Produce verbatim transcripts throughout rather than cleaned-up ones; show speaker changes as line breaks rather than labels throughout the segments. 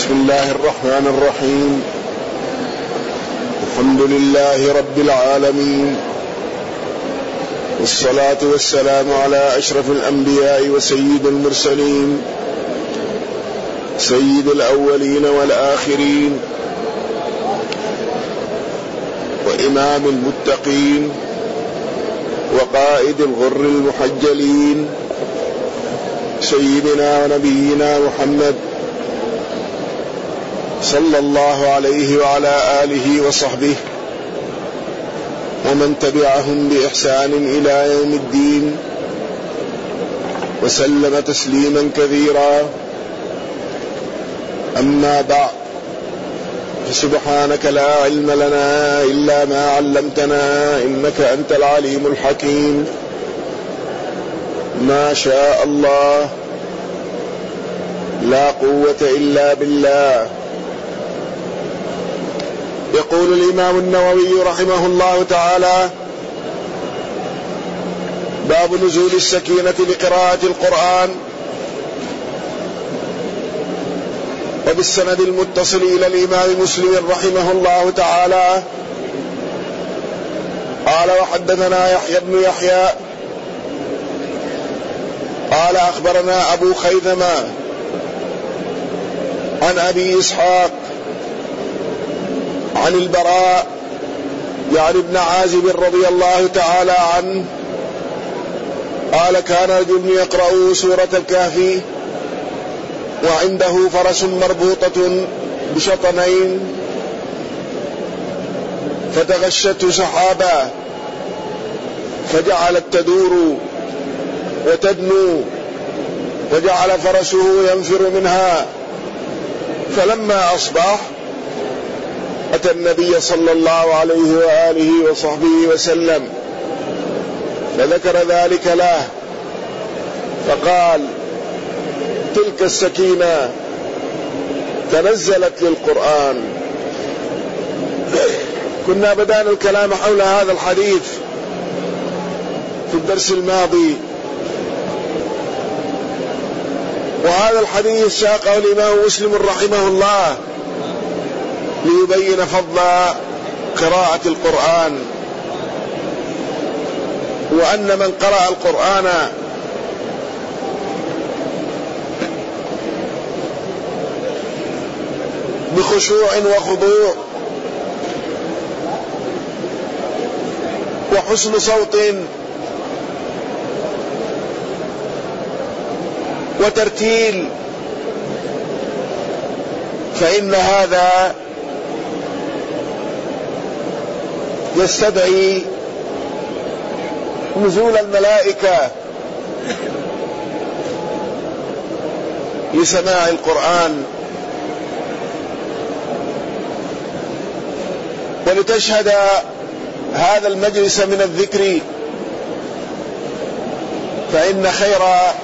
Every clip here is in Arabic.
بسم الله الرحمن الرحيم. الحمد لله رب العالمين، والصلاة والسلام على أشرف الأنبياء وسيد المرسلين، سيد الأولين والآخرين، وإمام المتقين، وقائد الغر المحجلين، سيدنا ونبينا محمد صلى الله عليه وعلى آله وصحبه ومن تبعهم بإحسان إلى يوم الدين، وسلم تسليما كثيرا. أما بعد، فسبحانك لا علم لنا إلا ما علمتنا إنك أنت العليم الحكيم. ما شاء الله، لا قوة إلا بالله. يقول الإمام النووي رحمه الله تعالى: باب نزول السكينة لقراءة القرآن. وبالسند المتصل إلى الإمام مسلم رحمه الله تعالى قال: وحدثنا يحيى بن يحيى قال: أخبرنا أبو خيثمة عن أبي إسحاق عن البراء يعني ابن عازب رضي الله تعالى عنه قال: كان رجل يقرأ سورة الكهف وعنده فرس مربوطة بشطنين، فتغشته سحابة فجعلت تدور وتدنو، وجعل فرسه ينفر منها. فلما أصبح أتى النبي صلى الله عليه وآله وصحبه وسلم فذكر ذلك له، فقال: تلك السكينة تنزلت للقرآن. كنا بدأنا الكلام حول هذا الحديث في الدرس الماضي، وهذا الحديث ساقه الإمام مسلم رحمه الله ليبين فضل قراءة القرآن، وأن من قرأ القرآن بخشوع وخضوع وحسن صوت وترتيل، فإن هذا يستدعي نزول الملائكة لسماع القرآن ولتشهد هذا المجلس من الذكر، فإن خير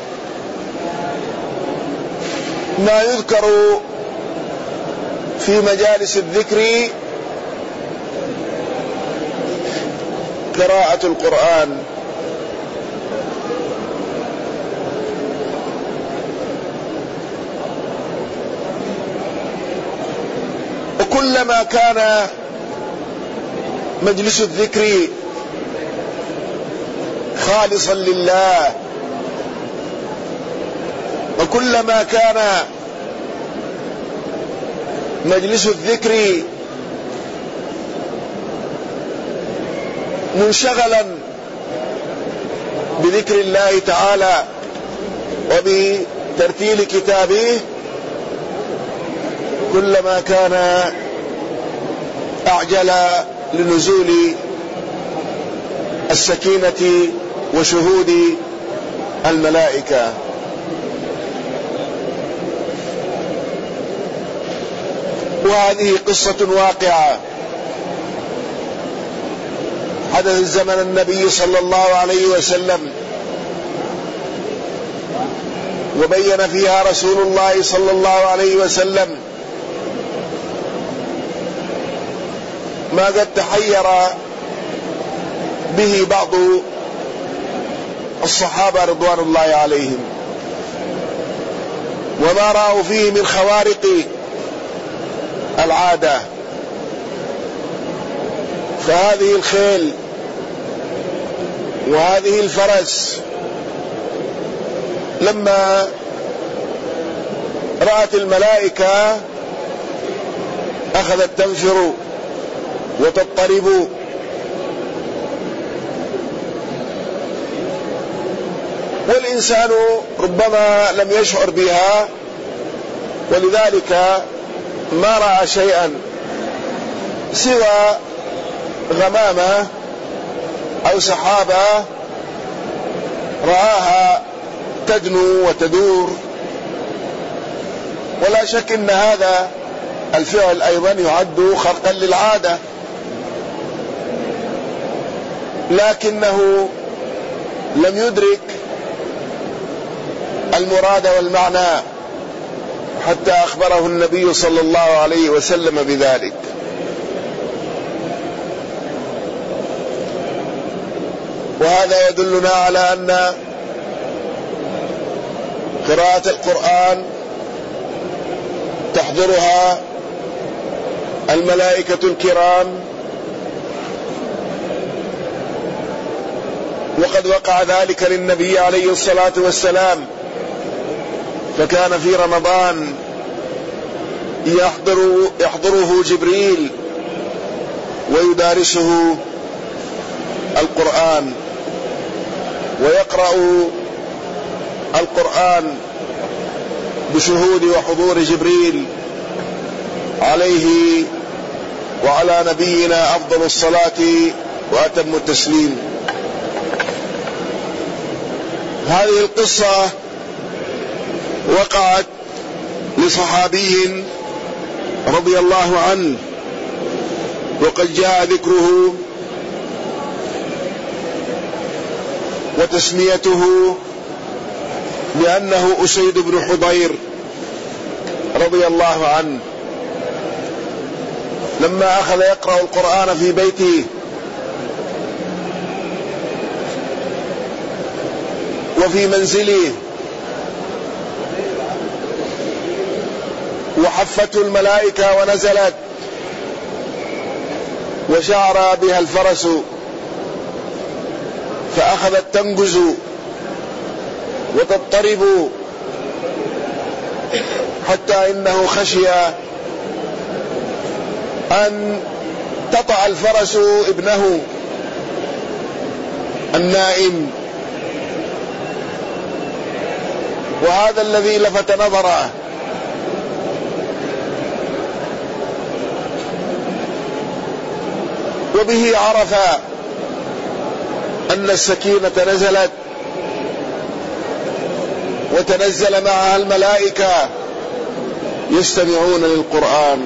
ما يذكر في مجالس الذكر قراءة القرآن. وكلما كان مجلس الذكر خالصا لله، وكلما كان مجلس الذكر منشغلا بذكر الله تعالى وبترتيل كتابه، كلما كان أعجل لنزول السكينة وشهود الملائكة. وهذه قصة واقعة حدث زمن النبي صلى الله عليه وسلم، وبين فيها رسول الله صلى الله عليه وسلم ما قد تحير به بعض الصحابة رضوان الله عليهم، وما رأوا فيه من خوارق العادة. فهذه الخيل وهذه الفرس لما رأت الملائكة أخذت تنفر وتضطرب، والإنسان ربما لم يشعر بها، ولذلك ما رأى شيئا سوى غمامة أو سحابة رآها تدنو وتدور. ولا شك أن هذا الفعل أيضا يعد خرقا للعادة، لكنه لم يدرك المراد والمعنى حتى أخبره النبي صلى الله عليه وسلم بذلك. وهذا يدلنا على أن قراءة القرآن تحضرها الملائكة الكرام، وقد وقع ذلك للنبي عليه الصلاة والسلام، فكان في رمضان يحضر يحضره جبريل ويدارسه القرآن ويقرأ القرآن بشهود وحضور جبريل عليه وعلى نبينا أفضل الصلاة وأتم التسليم. هذه القصة وقعت لصحابي رضي الله عنه، وقد جاء ذكره وتسميته لأنه أسيد بن حضير رضي الله عنه، لما أخذ يقرأ القرآن في بيته وفي منزله، وحفته الملائكة ونزلت وشعر بها الفرس فأخذت تنجز وتضطرب، حتى إنه خشي أن تطأ الفرس ابنه النائم. وهذا الذي لفت نظره، وبه عرف أن السكينة نزلت وتنزل معها الملائكة يستمعون للقرآن.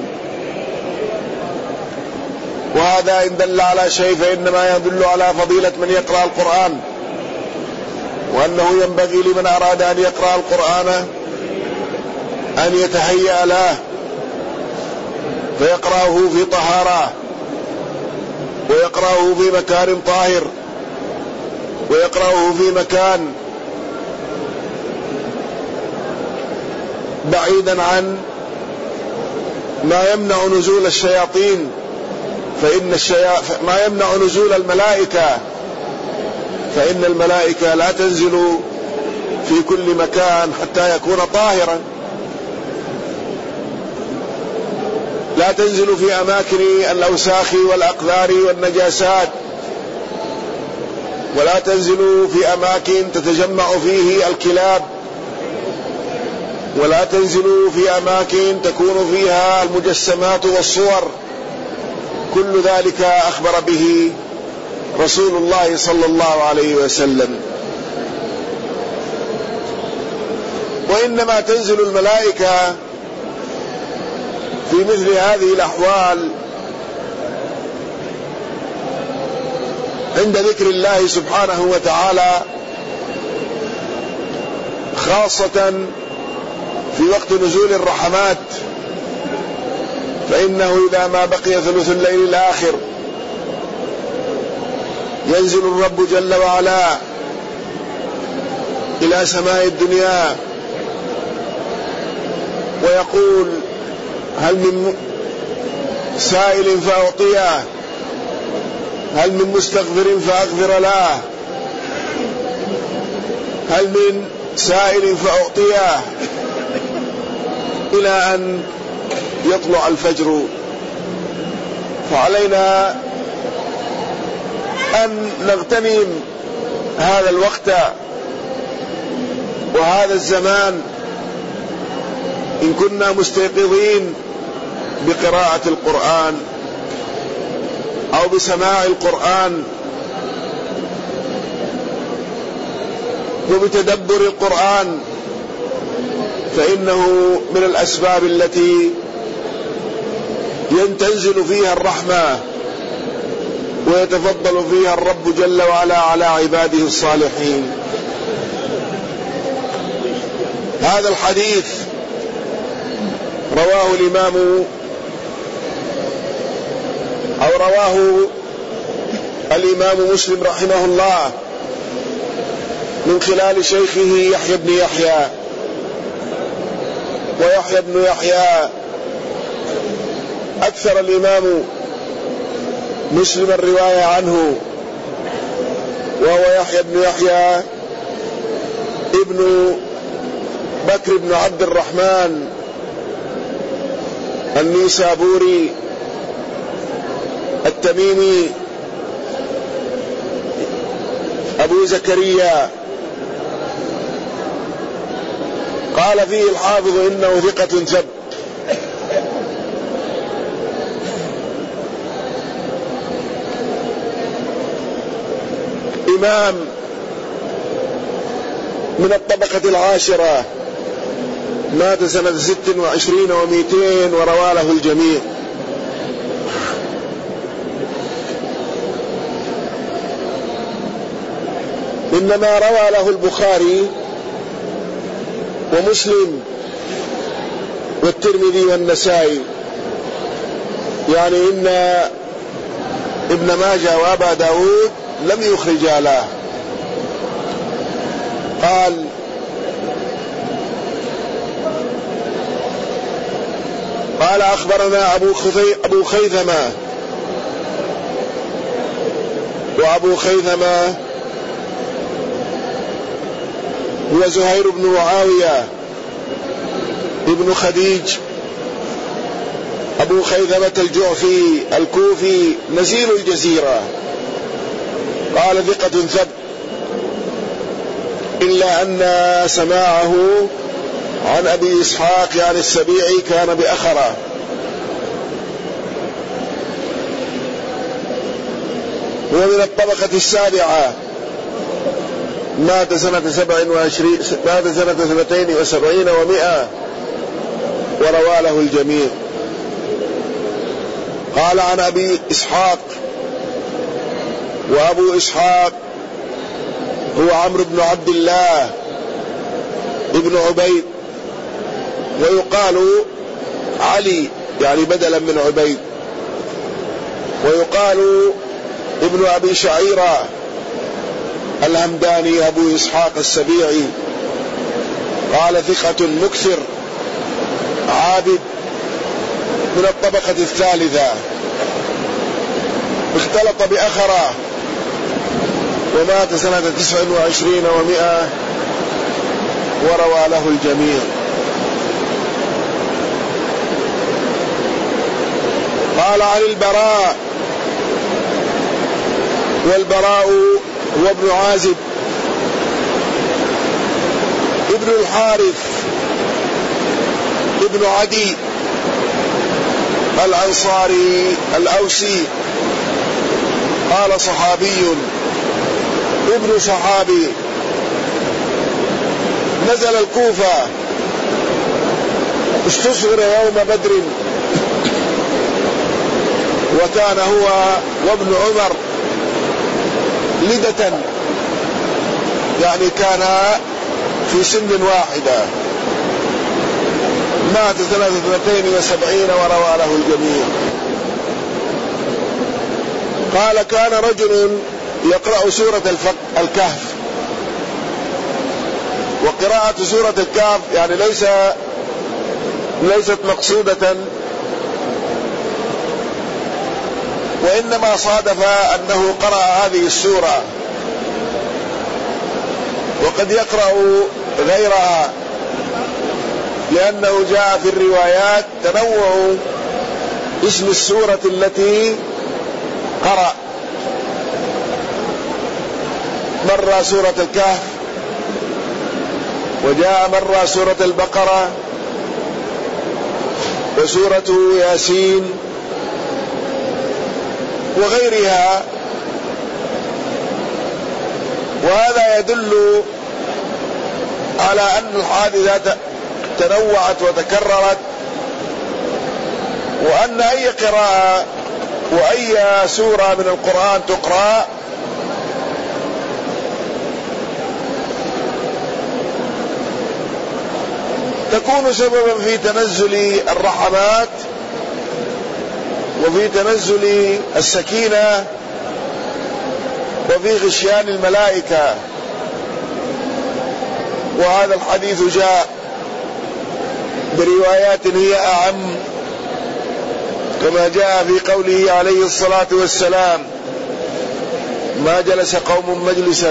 وهذا إن دل على شيء فإنما يدل على فضيلة من يقرأ القرآن، وأنه ينبغي لمن أراد أن يقرأ القرآن أن يتهيأ له فيقرأه في طهارة، ويقرأه في مكان طاهر، ويقرأه في مكان بعيدا عن ما يمنع نزول الشياطين، فإن الشيا... ما يمنع نزول الملائكة، فإن الملائكة لا تنزل في كل مكان حتى يكون طاهرا، لا تنزل في أماكن الأوساخ والأقذار والنجاسات، ولا تنزل في أماكن تتجمع فيه الكلاب، ولا تنزل في أماكن تكون فيها المجسمات والصور. كل ذلك أخبر به رسول الله صلى الله عليه وسلم. وإنما تنزل الملائكة في مثل هذه الأحوال عند ذكر الله سبحانه وتعالى، خاصة في وقت نزول الرحمات، فإنه إذا ما بقي ثلث الليل الآخر ينزل الرب جل وعلا إلى سماء الدنيا ويقول: هل من سائل فأعطيه، هل من مستغفر فأغفر له، هل من سائل فأعطيه، إلى أن يطلع الفجر. فعلينا أن نغتنم هذا الوقت وهذا الزمان إن كنا مستيقظين بقراءة القرآن أو بسماع القرآن وبتدبر القرآن، فإنه من الأسباب التي ينتزل فيها الرحمة ويتفضل فيها الرب جل وعلا على عباده الصالحين. هذا الحديث رواه الإمام أو رواه الإمام مسلم رحمه الله من خلال شيخه يحيى بن يحيى، ويحيى بن يحيى أكثر الإمام مسلم الرواية عنه، وهو يحيى بن يحيى ابن بكر بن عبد الرحمن النيسابوري التميمي أبو زكريا. قال فيه الحافظ إنه ثقة ثبت. إمام من الطبقة العاشرة، مات سنة ست وعشرين ومئتين وروى له الجميع. إنما روى له البخاري ومسلم والترمذي والنسائي، يعني إن ابن ماجه وأبا داود لم يخرجا له. قال قال أخبرنا أبو, أبو خيثمة، وأبو خيثمة هو زهير بن معاوية ابن خديج أبو خيثمة الجعفي الكوفي نزيل الجزيرة. قال ثقة ثبت، إلا أن سماعه عن أبي إسحاق يعني السبيعي كان بأخره. هو من الطبقة السابعة، مات سنة سبع وعشرين مات سنة اثنتين وسبعين ومئة وروى له الجميع. قال عن أبي إسحاق، وأبو إسحاق هو عمرو بن عبد الله ابن عبيد، ويقال علي يعني بدلا من عبيد، ويقال ابن أبي شعيرة الهمداني أبو إسحاق السبيعي. قال ثقة مكثر عابد من الطبقة الثالثة، اختلط بأخره ومات سنة تسع وعشرين ومئة وروى له الجميع. قال عن البراء، والبراء هو ابن عازب ابن الحارث ابن عدي الأنصاري الأوسي. قال صحابي ابن صحابي، نزل الكوفة، استصغر يوم بدر، وكان هو وابن عمر لدة، يعني كان في سن واحدة. مات سنة اثنتين وسبعين وروى له الجميع. قال كان رجل يقرأ سورة الكهف، وقراءة سورة الكهف يعني ليس ليست مقصودة وإنما صادف أنه قرأ هذه السورة، وقد يقرأ غيرها، لأنه جاء في الروايات تنوع اسم السورة التي قرأ، مرة سورة الكهف، وجاء مرة سورة البقرة، وسورة ياسين وغيرها. وهذا يدل على أن الحادثة تنوعت وتكررت، وأن أي قراءة وأي سورة من القرآن تقرأ تكون سببا في تنزل الرحمات وفي تنزل السكينة وفي غشيان الملائكة. وهذا الحديث جاء بروايات هي أعم، كما جاء في قوله عليه الصلاة والسلام: ما جلس قوم مجلسا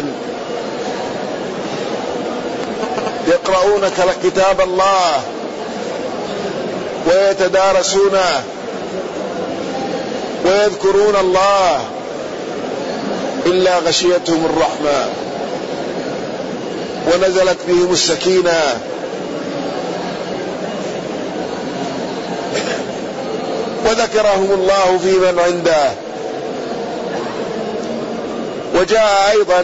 يقرؤون كتاب الله ويتدارسونه ويذكرون الله إلا غشيتهم الرحمة ونزلت بهم السكينة. وذكرهم الله في من عنده. وجاء أيضا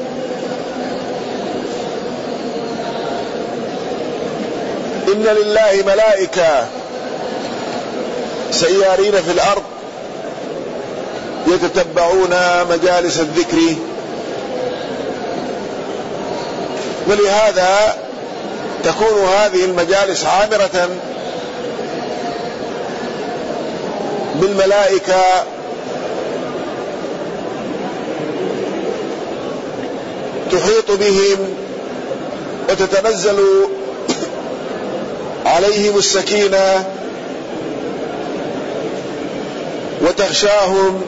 إن لله ملائكة سيارين في الأرض يتتبعون مجالس الذكر. ولهذا تكون هذه المجالس عامرة بالملائكة تحيط بهم وتتنزل عليهم السكينة وتغشاهم.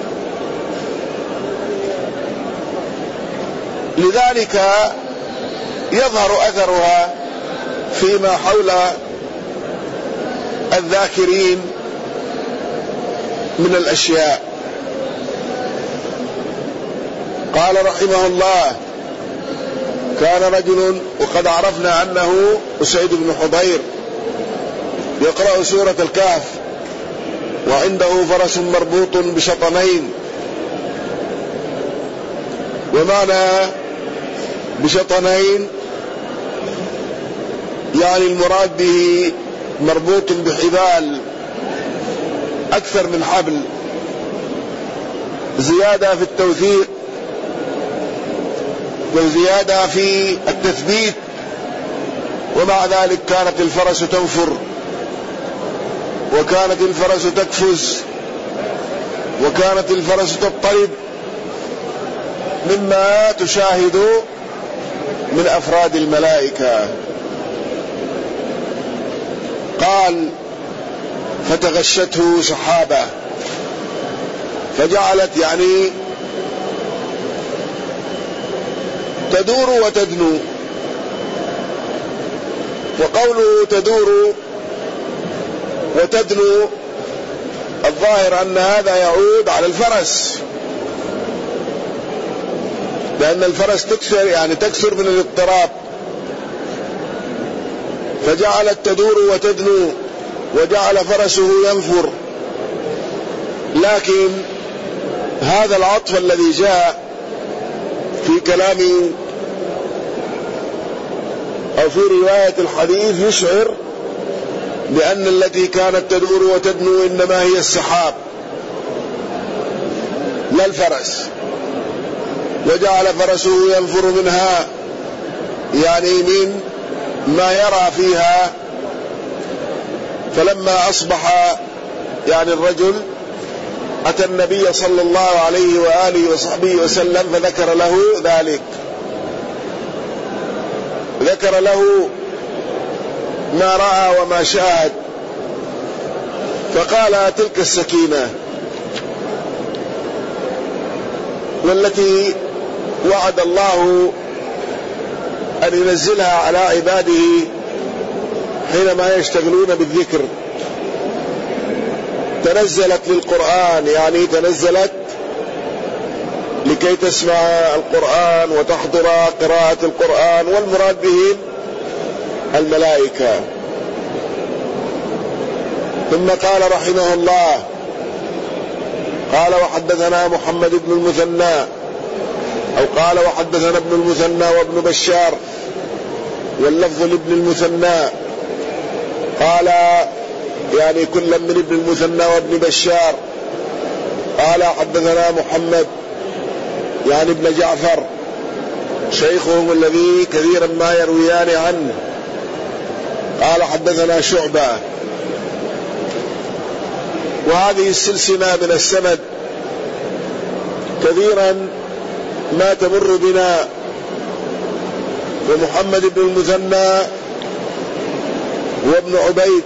لذلك يظهر أثرها فيما حول الذاكرين من الأشياء. قال رحمه الله: كان رجل، وقد عرفنا أنه أسيد بن حضير، يقرأ سورة الكهف وعنده فرس مربوط بشطنين. ومعنى بشطنين يعني المراد به مربوط بحبال أكثر من حبل، زيادة في التوثيق وزيادة في التثبيت. ومع ذلك كانت الفرس تنفر، وكانت الفرس تقفز، وكانت الفرس تضطرب، مما تشاهد من أفراد الملائكة. قال: فتغشته سحابة، فجعلت يعني تدور وتدنو. وقوله تدور وتدنو الظاهر أن هذا يعود على الفرس، لأن الفرس تكثر يعني تكثر من الاضطراب، فجعلت تدور وتدنو وجعل فرسه ينفر. لكن هذا العطف الذي جاء في كلام أو في رواية الحديث يشعر بأن التي كانت تدور وتدنو إنما هي السحاب لا الفرس. وجعل فرسه ينفر منها، يعني من ما يرى فيها. فلما أصبح يعني الرجل أتى النبي صلى الله عليه وآله وصحبه وسلم فذكر له ذلك، ذكر له ما رأى وما شاهد، فقال: تلك السكينة والتي وعد الله أن ينزلها على عباده حينما يشتغلون بالذكر. تنزلت للقرآن، يعني تنزلت لكي تسمع القرآن وتحضر قراءة القرآن، والمراد به الملائكة. ثم قال رحمه الله: قال وحدثنا محمد بن المثنى، أو قال وحدثنا ابن المثنى وابن بشار، واللفظ لابن المثنى. قال يعني كل من ابن المثنى وابن بشار. قال حدثنا محمد يعني ابن جعفر شيخهم الذي كثيرا ما يرويان عنه. قال حدثنا شعبة. وهذه السلسلة من السند كثيرا ما تمر بنا. ومحمد بن المثنى وابن عبيد،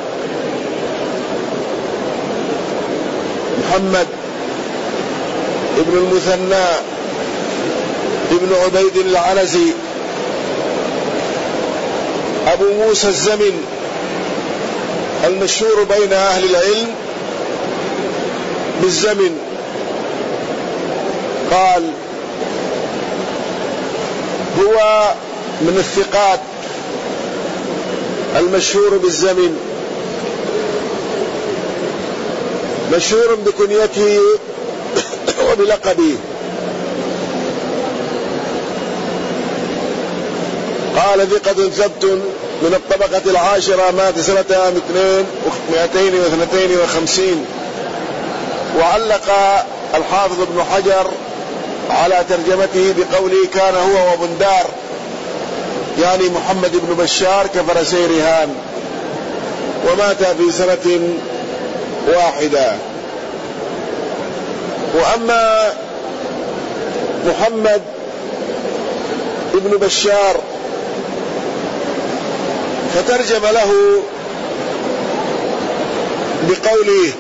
محمد ابن المثنى ابن عبيد العنزي أبو موسى الزمن، المشهور بين أهل العلم بالزمن. قال هو من الثقات المشهور بالزمن، مشهور بكنيته وبلقبه. قال ثقة ثبت من الطبقة العاشرة، مات سنة مئتين واثنتين وخمسين. وعلق الحافظ ابن حجر على ترجمته بقوله: كان هو وبندار، يعني محمد بن بشار، كفرسي رهان، ومات في سنة واحدة. وأما محمد ابن بشار فترجم له بقوله: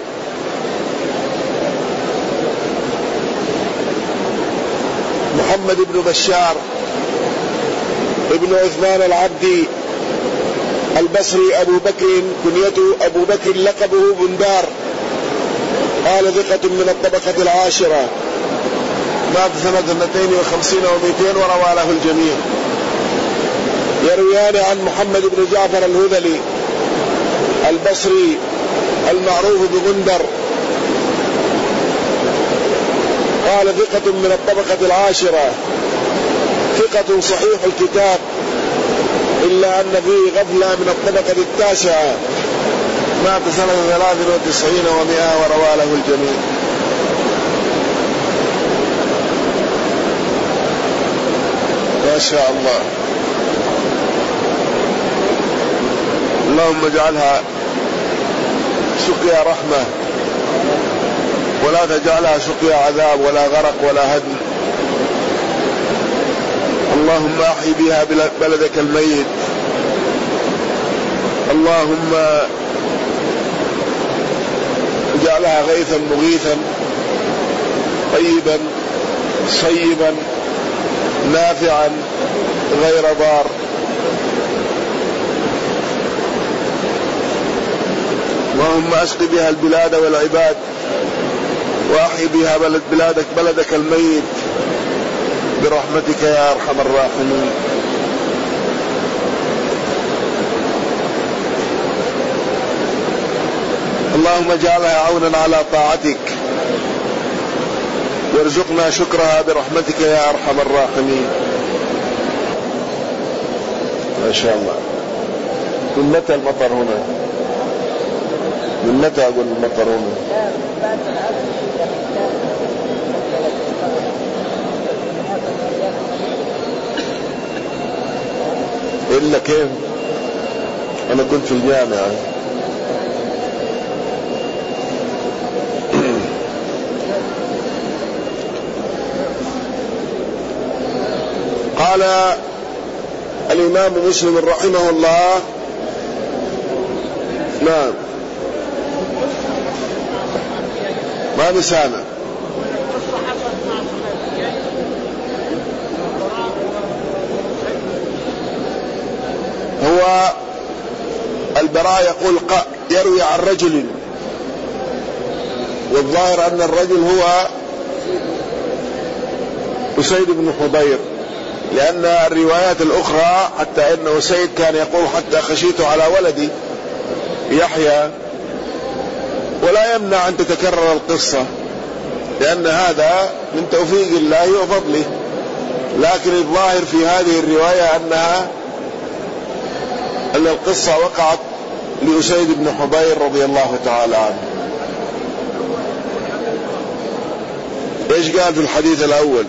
محمد بن بشار ابن عثمان العبدي البصري أبو بكر، كنيته أبو بكر، لقبه بندار. قال ثقة من الطبقة العاشرة، مات سنة اثنتين وخمسين ومئتين، وروى له الجميع. يرويان عن محمد بن جعفر الهذلي البصري المعروف بغندر. قال ثقة من الطبقة العاشرة، ثقة صحيح الكتاب، إلا أن فيه غفلة من الطبقة التاسعة، مات سنة ثلاث وتسعين ومئة، وروى له الجميع. ما شاء الله. اللهم اجعلها سقيا رحمة، ولا تجعلها سقيا عذاب ولا غرق ولا هدم. اللهم احي بها بلدك الميت. اللهم اجعلها غيثا مغيثا طيبا صيبا نافعا غير ضار. اللهم اسق بها البلاد والعباد، واحي بها بلد بلادك بلدك الميت برحمتك يا ارحم الراحمين. اللهم اجعلها عونا على طاعتك، وارزقنا شكرها برحمتك يا ارحم الراحمين. ما شاء الله. من متى المطر هنا؟ من متى اقول المطر هنا؟ إلا كيف؟ أنا كنت في الجامعة. قال الإمام مسلم رحمه الله: نعم، ما نسانا. هو البراء يقول يروي عن رجل، والظاهر أن الرجل هو أسيد بن حضير، لأن الروايات الأخرى حتى أن أسيد كان يقول حتى خشيت على ولدي يحيى، ولا يمنع أن تتكرر القصة لأن هذا من توفيق الله وفضله، لكن الظاهر في هذه الرواية أنها أن القصة وقعت لأسيد بن حضير رضي الله تعالى عنه. إيش قال في الحديث الأول؟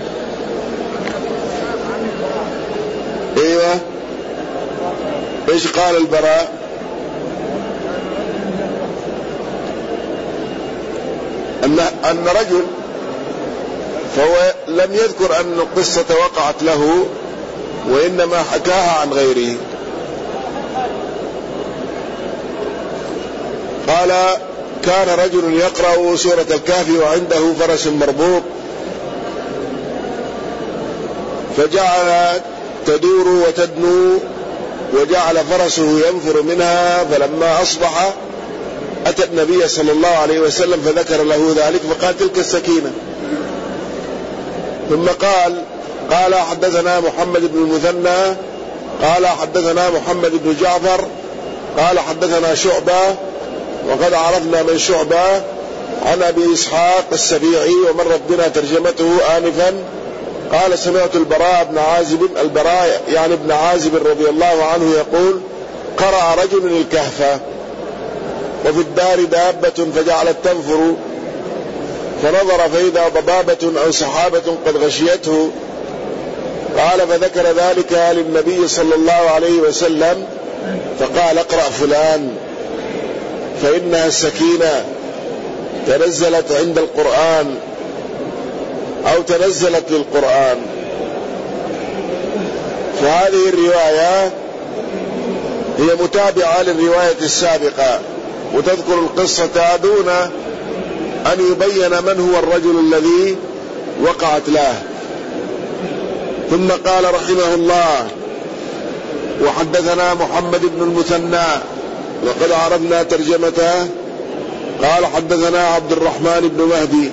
ايوه ايش قال البراء؟ ان ان رجل، فهو لم يذكر ان القصة وقعت له وانما حكاها عن غيره. قال كان رجل يقرأ سورة الكهف وعنده فرس مربوط، فجعل تدور وتدنو وجعل فرسه ينفر منها، فلما أصبح أتى النبي صلى الله عليه وسلم فذكر له ذلك فقال تلك السكينة. ثم قال قال حدثنا محمد بن المثنى قال حدثنا محمد بن جعفر قال حدثنا شعبة، وقد عرفنا من شعبة عن أبي إسحاق السبيعي ومرت بنا ترجمته آنفا. قال سمعت البراء بن عازب، البراء يعني ابن عازب رضي الله عنه يقول قرأ رجل الكهف وفي الدار دابة فجعلت تنفر، فنظر فإذا ضبابة أو سحابة قد غشيته. قال فذكر ذلك للنبي صلى الله عليه وسلم فقال اقرأ فلان فإنها السكينة تنزلت عند القرآن أو تنزلت للقرآن. فهذه الرواية هي متابعة للرواية السابقة وتذكر القصة دون أن يبين من هو الرجل الذي وقعت له. ثم قال رحمه الله وحدثنا محمد بن المثنى وقد عرفنا ترجمته. قال حدثنا عبد الرحمن بن مهدي،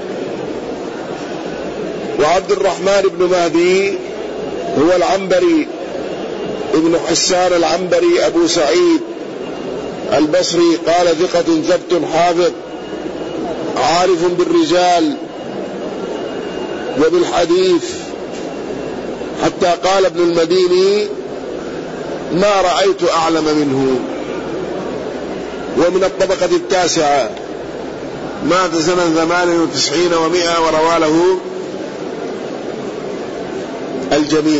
وعبد الرحمن بن مهدي هو العنبري ابن حسان العنبري أبو سعيد البصري، قال ثقة ثبت حافظ عارف بالرجال وبالحديث، حتى قال ابن المديني ما رأيت أعلم منه. ومن الطبقة التاسعة، مات سنة ثمان وتسعين ومئة وروى له الجميع.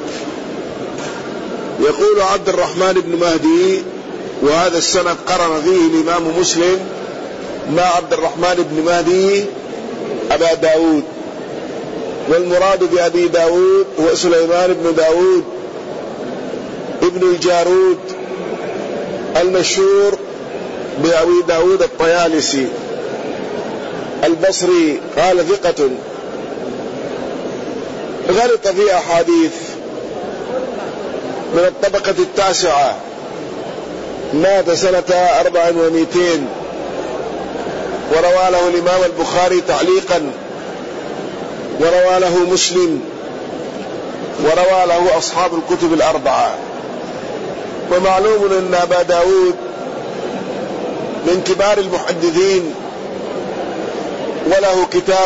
يقول عبد الرحمن بن مهدي وهذا السند قرن فيه الإمام مسلم مع عبد الرحمن بن مهدي أبا داود، والمراد بأبي داود هو سليمان بن داود ابن الجارود المشهور بأبي داود الطيالسي البصري، قال ثقة غلط في أحاديث. من الطبقة التاسعة، مات سنة أربع ومئتين وروى له الإمام البخاري تعليقا وروى له مسلم وروى له أصحاب الكتب الأربعة. ومعلوم أن أبا داود من كبار المحدثين وله كتاب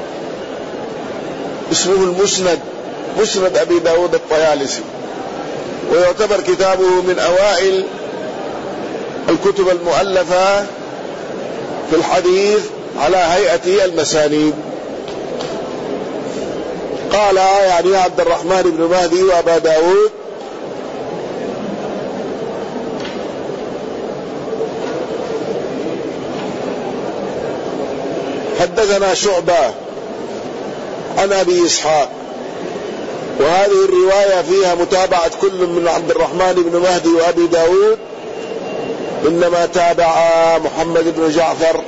اسمه المسند، مسند أبي داود الطيالسي، ويعتبر كتابه من أوائل الكتب المؤلفة في الحديث على هيئة المسانيد. قال يعني عبد الرحمن بن مهدي وأبا داود حدثنا شعبة عن أبي إسحاق، وهذه الرواية فيها متابعة كل من عبد الرحمن بن مهدي وأبي داود، إنما تابع محمد بن جعفر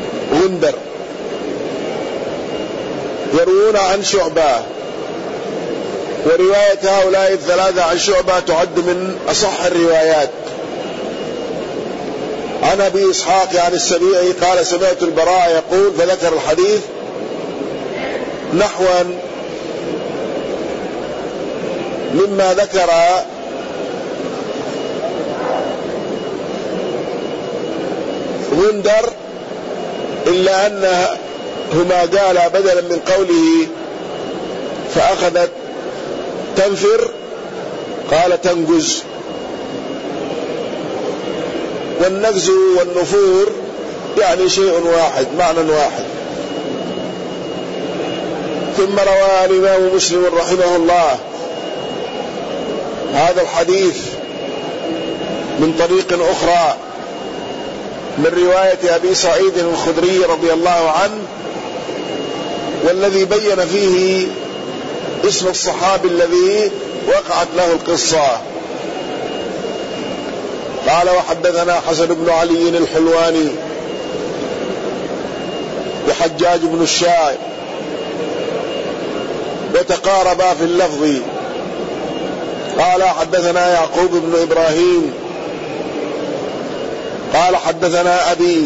غندر. يروون عن شعبة ورواية هؤلاء الثلاثة عن شعبة تعد من أصح الروايات. عن أبي إسحاق عن السبيعي قال سمعت البراء يقول، فذكر الحديث نحوا مما ذكر غندر، إلا أنهما قال بدلا من قوله فأخذت تنفر قال تنجز، والنجز والنفور يعني شيء واحد معنى واحد. ثم روى الإمام مسلم رحمه الله هذا الحديث من طريق أخرى من رواية أبي سعيد الخدري رضي الله عنه، والذي بين فيه اسم الصحابي الذي وقعت له القصة. قال وحدثنا حسن بن علي الحلواني وحجاج بن الشاعر وتقاربا في اللفظ. قال حدثنا يعقوب بن إبراهيم قال حدثنا أبي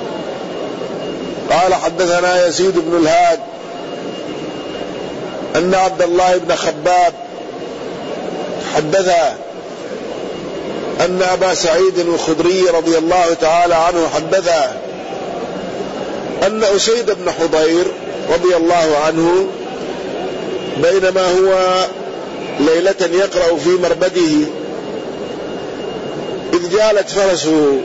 قال حدثنا يزيد بن الهاد أن عبد الله بن خباب حدث أن أبا سعيد الخدري رضي الله تعالى عنه حدث أن أسيد بن حضير رضي الله عنه بينما هو ليلة يقرأ في مربده إذ جالت فرسه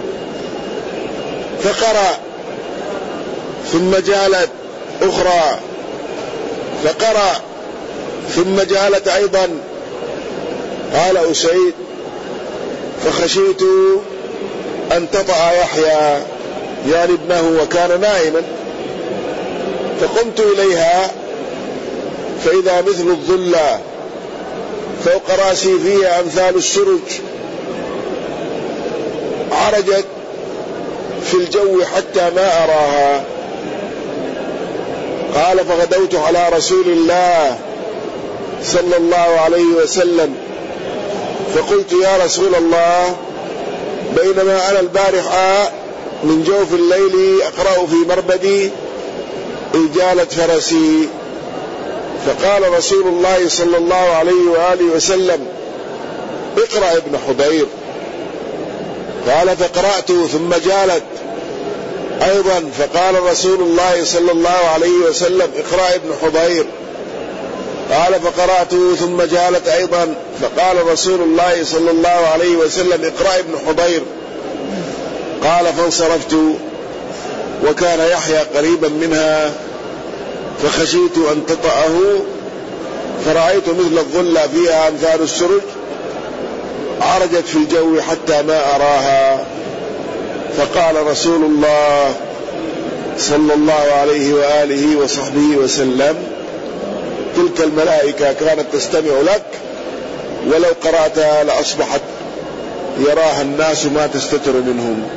فقرأ، ثم جالت أخرى فقرأ، ثم جالت أيضا. قال أسيد فخشيت أن تطأ يحيى يعني ابنه وكان نائما، فقمت إليها فإذا مثل الظلة فوق رأسي فيها أمثال السرج، عرجت في الجو حتى ما أراها. قال فغدوت على رسول الله صلى الله عليه وسلم فقلت يا رسول الله بينما أنا البارحة من جوف الليل أقرأ في مربدي إذ جالت فرسي، فقال رسول الله صلى الله عليه وآله وسلم اقرأ ابن حضير. قال فقرأت ثم جالت أيضا، فقال رسول الله صلى الله عليه وسلم اقرأ ابن حضير. قال فقرأت ثم جالت أيضا، فقال رسول الله صلى الله عليه وسلم اقرأ ابن حضير. قال فانصرفت وكان يحيى قريبا منها فخشيت أن تطأه فرأيت مثل الظلة فيها أمثال السرج عرجت في الجو حتى ما أراها. فقال رسول الله صلى الله عليه وآله وصحبه وسلم تلك الملائكة كانت تستمع لك ولو قرأتها لأصبحت يراها الناس ما تستتر منهم.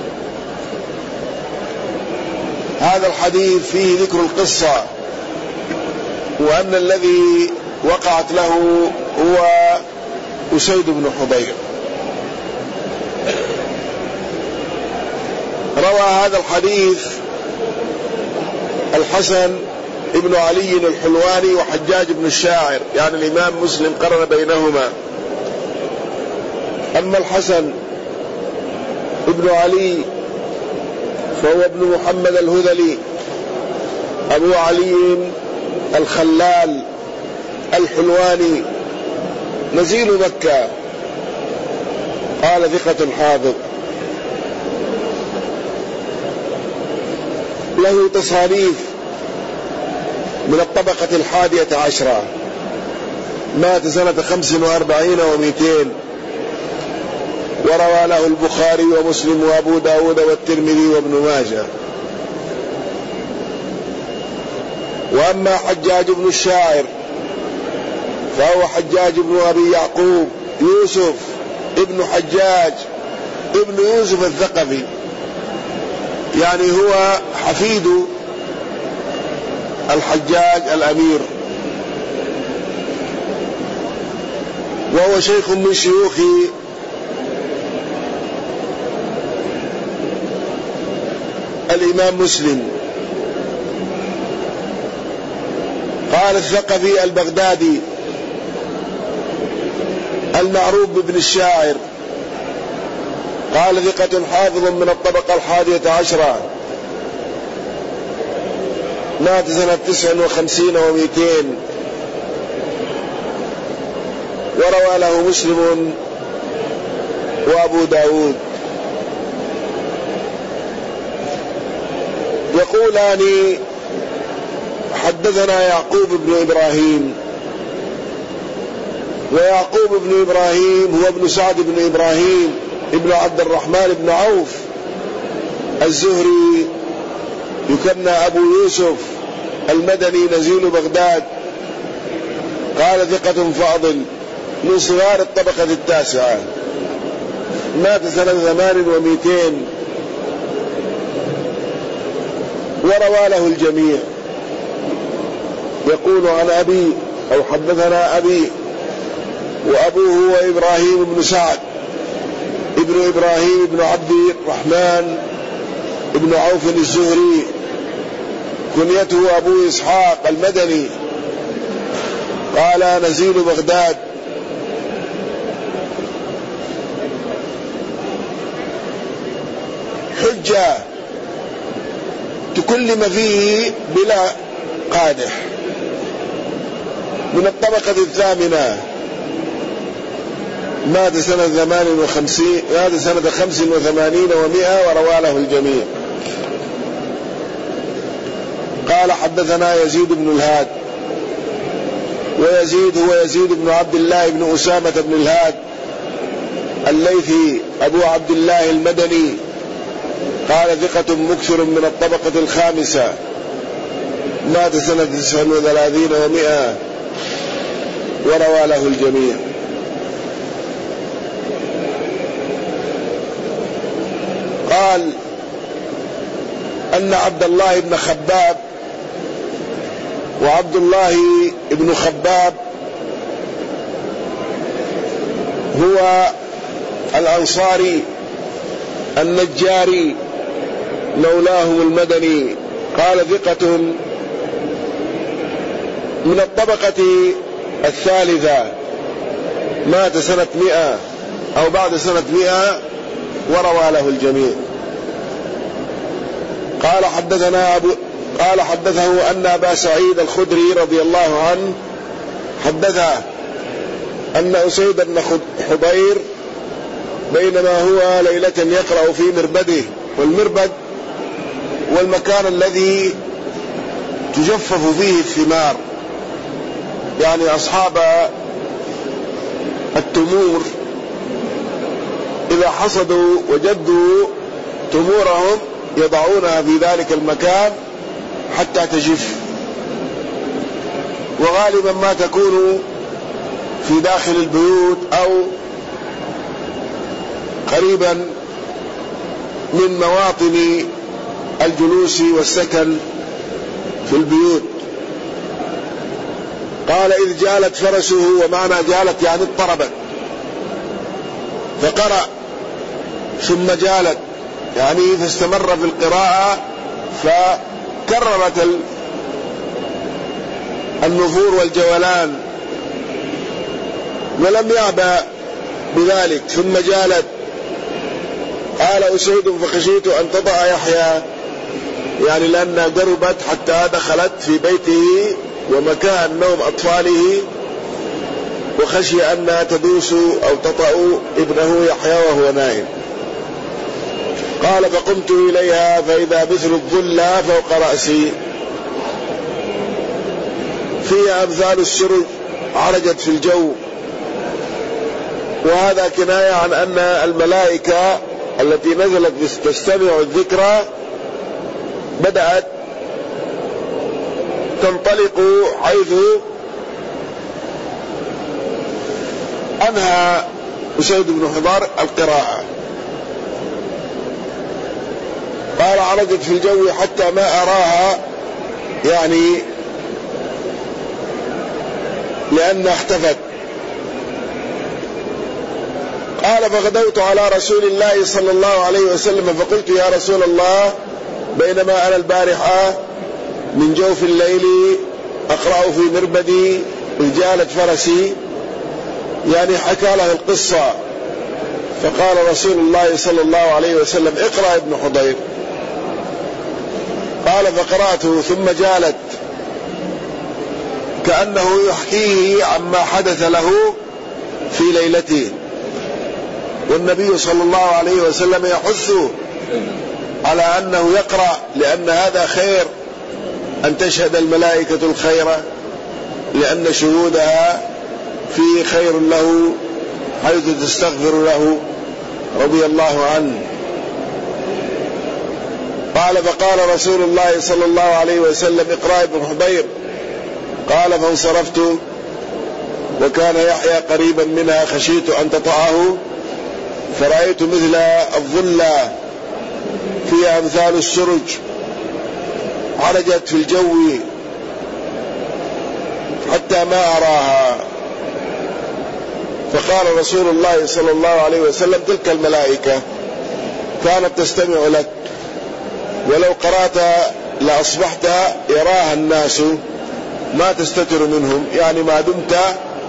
هذا الحديث فيه ذكر القصة، وأن الذي وقعت له هو أسيد بن حضير. روى هذا الحديث الحسن ابن علي الحلواني وحجاج بن الشاعر، يعني الإمام مسلم قرن بينهما. أما الحسن ابن علي فهو ابن محمد الهذلي أبو علي الخلال الحلواني نزيل مكة، قال ثقة حافظ، له تصانيف من الطبقة الحادية عشرة، مات سنة خمس وأربعين ومئتين، وروى له البخاري ومسلم وأبو داود والترمذي وابن ماجه. وأما حجاج بن الشاعر فهو حجاج بن أبي يعقوب يوسف ابن حجاج ابن يوسف الثقفي، يعني هو حفيد الحجاج الأمير. وهو شيخ من شيوخ الإمام مسلم. قال الثقفي البغدادي المعروف بابن الشاعر، قال ثقة حافظ من الطبقة الحادية عشرة، مات سنة تسع وخمسين ومئتين، وروى له مسلم وأبو داود. يقولان حدثنا يعقوب بن إبراهيم، ويعقوب بن إبراهيم هو ابن سعد بن إبراهيم ابن عبد الرحمن بن عوف الزهري، يكنى أبو يوسف المدني نزيل بغداد، قال ثقة فاضل من صغار الطبقة التاسعة، مات سنة ثمان ومئتين، وروى له الجميع. يقول عن أبي أو حدثنا أبي، وأبوه هو إبراهيم بن سعد ابن إبراهيم بن عبد الرحمن ابن عوف الزهري، كنيته أبو إسحاق المدني، قال نزيل بغداد. حجة تكلم فيه بلا قادح، من الطبقة الثامنة، مات سنة ثمان وخمسين مات سنة خمس وثمانين ومئة، وروى له الجميع. قال حدثنا يزيد بن الهاد، ويزيد هو يزيد بن عبد الله بن أسامة بن الهاد الليثي أبو عبد الله المدني، قال ثقة مكثر من الطبقة الخامسة، مات سنة تسع وثلاثين ومئة، وروى له الجميع. قال أن عبد الله بن خباب وعبد الله بن خباب هو الأنصاري النجاري مولاهم المدني، قال ثقة من الطبقة الثالثة، مات سنة مئة أو بعد سنة مئة، وروى له الجميع. قال حدثنا أبو قال حدثه أن أبا سعيد الخدري رضي الله عنه حدثه أن أسيد بن حضير بينما هو ليلة يقرأ في مربده، والمربد والمكان الذي تجفف فيه الثمار، يعني أصحاب التمور إذا حصدوا وجدوا تمورهم يضعونها في ذلك المكان حتى تجف، وغالبا ما تكون في داخل البيوت أو قريبا من مواطن الجلوس والسكن في البيوت. قال إذ جالت فرسه، ومعنى جالت يعني اضطربت، فقرأ ثم جالت يعني فاستمر في القراءة، فكررت النفور والجولان ولم يعبأ بذلك، ثم جالت. قال أسيد فخشيت أن تضع يحيى، يعني لأنها قربت حتى دخلت في بيته ومكان نوم أطفاله، وخشي أنها تدوس أو تطأ ابنه يحيى وهو نائم. قال فقمت إليها فإذا مثل الظلة فوق رأسي فيها أمثال السرج عرجت في الجو، وهذا كناية عن أن الملائكة التي نزلت تستمع الذكرى بدأت تنطلق حيث أنهى أسيد بن حضار القراءة. قال عرجت في الجو حتى ما أراها، يعني لأنها اختفت، قال فغدوت على رسول الله صلى الله عليه وسلم فقلت يا رسول الله بينما أنا البارحة من جوف الليل أقرأ في مربدي إذ جالت فرسي، يعني حكى له القصة. فقال رسول الله صلى الله عليه وسلم اقرأ ابن حضير. قال فقرأته ثم جالت كأنه يحكيه عما حدث له في ليلته، والنبي صلى الله عليه وسلم يحث على أنه يقرأ لأن هذا خير، أن تشهد الملائكة الخير لأن شهودها فيه خير له حيث تستغفر له رضي الله عنه. قال فقال رسول الله صلى الله عليه وسلم اقرأ ابن حضير. قال فانصرفت وكان يحيى قريبا منها خشيت أن تطعه، فرأيت مثل الظلة فيها أمثال السرج عرجت في الجو حتى ما أراها. فقال رسول الله صلى الله عليه وسلم تلك الملائكة كانت تستمع لك، ولو قرأت لأصبحت يراها الناس ما تستتر منهم، يعني ما دمت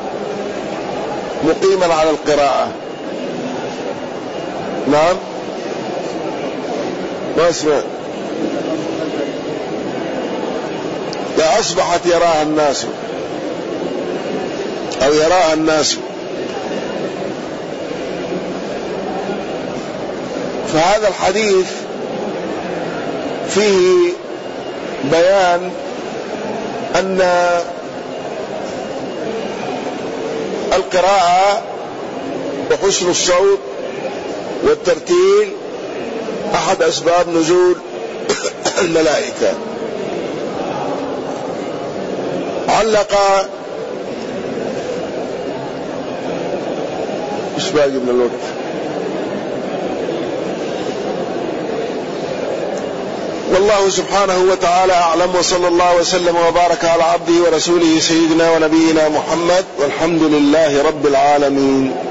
مقيما على القراءة. نعم ما اسمع، لا أصبحت يراها الناس أو يراها الناس. فهذا الحديث فيه بيان أن القراءة وحسن الصوت والترتيل أحد أسباب نزول الملائكة. علق إيش باقي من الوقت؟ والله سبحانه وتعالى أعلم، وصلى الله وسلم وبارك على عبده ورسوله سيدنا ونبينا محمد، والحمد لله رب العالمين.